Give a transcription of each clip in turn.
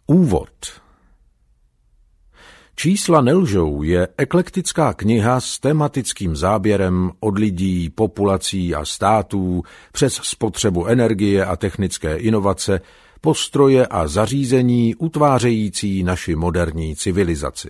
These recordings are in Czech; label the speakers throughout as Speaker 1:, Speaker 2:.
Speaker 1: Úvod. Čísla nelžou je eklektická kniha s tematickým záběrem od lidí, populací a států přes spotřebu energie a technické inovace, postroje a zařízení utvářející naši moderní civilizaci.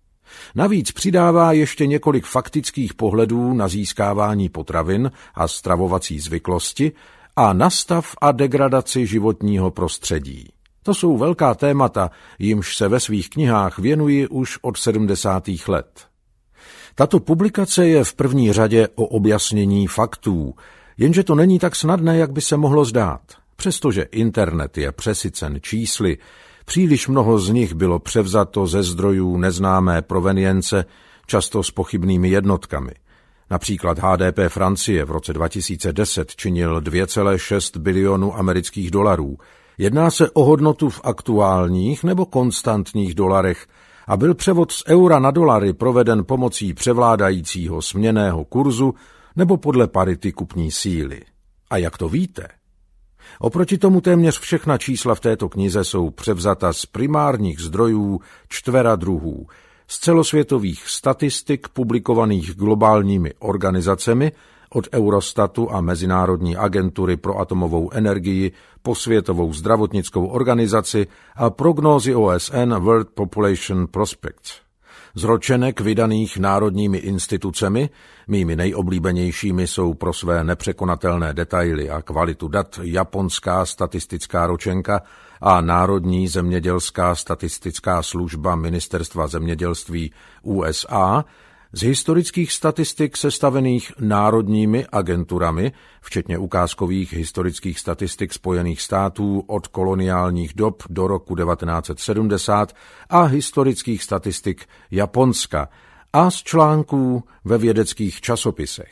Speaker 1: Navíc přidává ještě několik faktických pohledů na získávání potravin a stravovací zvyklosti a na stav a degradaci životního prostředí. To jsou velká témata, jimž se ve svých knihách věnuji už od 70. let. Tato publikace je v první řadě o objasnění faktů, jenže to není tak snadné, jak by se mohlo zdát. Přestože internet je přesycen čísly, příliš mnoho z nich bylo převzato ze zdrojů neznámé provenience, často s pochybnými jednotkami. Například HDP Francie v roce 2010 činil 2,6 bilionu amerických dolarů. Jedná se o hodnotu v aktuálních nebo konstantních dolarech a byl převod z eura na dolary proveden pomocí převládajícího směnného kurzu nebo podle parity kupní síly. A jak to víte? Oproti tomu téměř všechna čísla v této knize jsou převzata z primárních zdrojů 4 druhů, z celosvětových statistik publikovaných globálními organizacemi od Eurostatu a Mezinárodní agentury pro atomovou energii po Světovou zdravotnickou organizaci a prognózy OSN World Population Prospects. Z ročenek vydaných národními institucemi, mými nejoblíbenějšími jsou pro své nepřekonatelné detaily a kvalitu dat Japonská statistická ročenka a Národní zemědělská statistická služba Ministerstva zemědělství USA, z historických statistik sestavených národními agenturami, včetně ukázkových historických statistik Spojených států od koloniálních dob do roku 1970 a historických statistik Japonska a z článků ve vědeckých časopisech.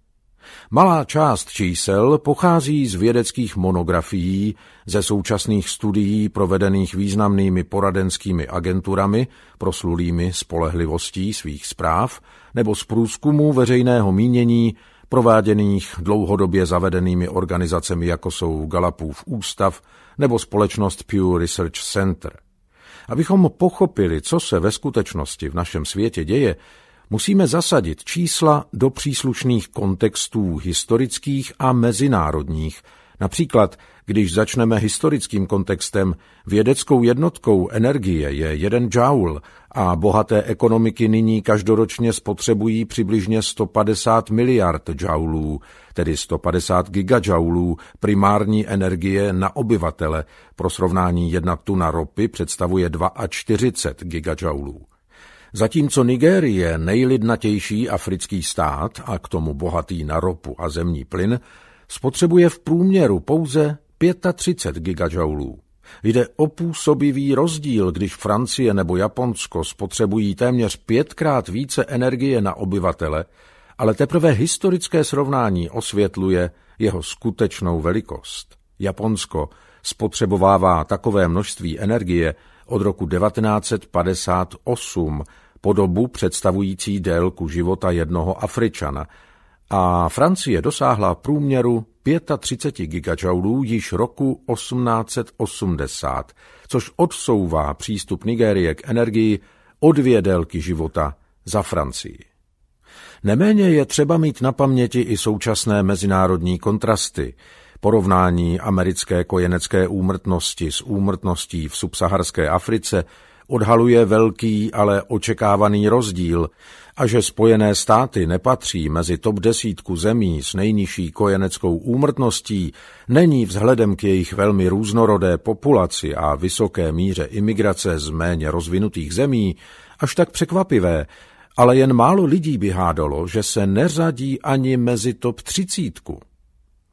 Speaker 1: Malá část čísel pochází z vědeckých monografií, ze současných studií provedených významnými poradenskými agenturami, proslulými spolehlivostí svých zpráv, nebo z průzkumů veřejného mínění, prováděných dlouhodobě zavedenými organizacemi, jako jsou Gallupův ústav nebo společnost Pew Research Center. Abychom pochopili, co se ve skutečnosti v našem světě děje, musíme zasadit čísla do příslušných kontextů historických a mezinárodních. Například, když začneme historickým kontextem, vědeckou jednotkou energie je 1 joule a bohaté ekonomiky nyní každoročně spotřebují přibližně 150 miliard joulů, tedy 150 gigajoulů primární energie na obyvatele. Pro srovnání 1 tuna ropy představuje 42 gigajoulů. Zatímco Nigérie, nejlidnatější africký stát a k tomu bohatý na ropu a zemní plyn, spotřebuje v průměru pouze 35 gigajoulů. Jde o působivý rozdíl, když Francie nebo Japonsko spotřebují téměř 5krát více energie na obyvatele, ale teprve historické srovnání osvětluje jeho skutečnou velikost. Japonsko spotřebovává takové množství energie od roku 1958 po dobu představující délku života jednoho Afričana a Francie dosáhla průměru 35 gigajoulů již roku 1880, což odsouvá přístup Nigérie k energii o 2 délky života za Francii. Neméně je třeba mít na paměti i současné mezinárodní kontrasty, porovnání americké kojenecké úmrtnosti s úmrtností v subsaharské Africe odhaluje velký, ale očekávaný rozdíl a že Spojené státy nepatří mezi top 10 zemí s nejnižší kojeneckou úmrtností, není vzhledem k jejich velmi různorodé populaci a vysoké míře imigrace z méně rozvinutých zemí až tak překvapivé, ale jen málo lidí by hádalo, že se neřadí ani mezi top 30.